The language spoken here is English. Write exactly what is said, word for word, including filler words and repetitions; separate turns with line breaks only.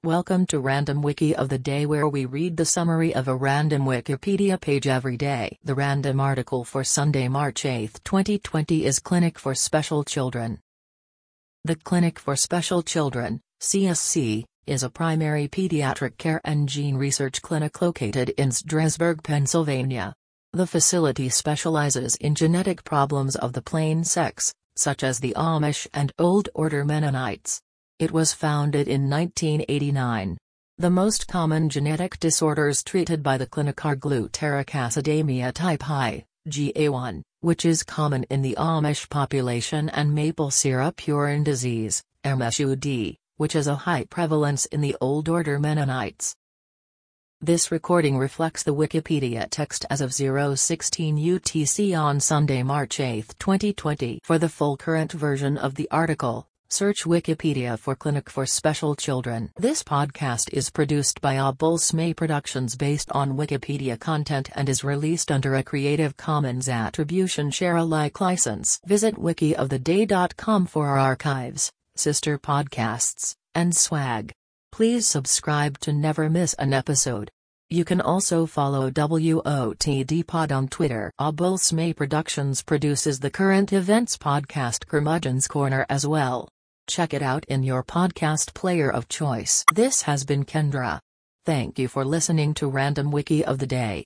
Welcome to Random Wiki of the Day, where we read the summary of a random Wikipedia page every day. The random article for Sunday, March eighth, twenty twenty is Clinic for Special Children. The Clinic for Special Children, C S C, is a primary pediatric care and gene research clinic located in Strasburg, Pennsylvania. The facility specializes in genetic problems of the plain sex, such as the Amish and Old Order Mennonites. It was founded in nineteen eighty-nine. The most common genetic disorders treated by the clinic are glutaric acidemia type I, G A one, which is common in the Amish population, and maple syrup urine disease, M S U D, which is a high prevalence in the Old Order Mennonites. This recording reflects the Wikipedia text as of zero sixteen U T C on Sunday, March eighth, twenty twenty. For the full current version of the article, search Wikipedia for Clinic for Special Children. This podcast is produced by Obulsme Productions based on Wikipedia content and is released under a Creative Commons Attribution Share Alike license. Visit wiki of the day dot com for our archives, sister podcasts, and swag. Please subscribe to never miss an episode. You can also follow W O T D Pod on Twitter. Obulsme Productions produces the current events podcast Curmudgeon's Corner as well. Check it out in your podcast player of choice. This has been Kendra. Thank you for listening to Random Wiki of the Day.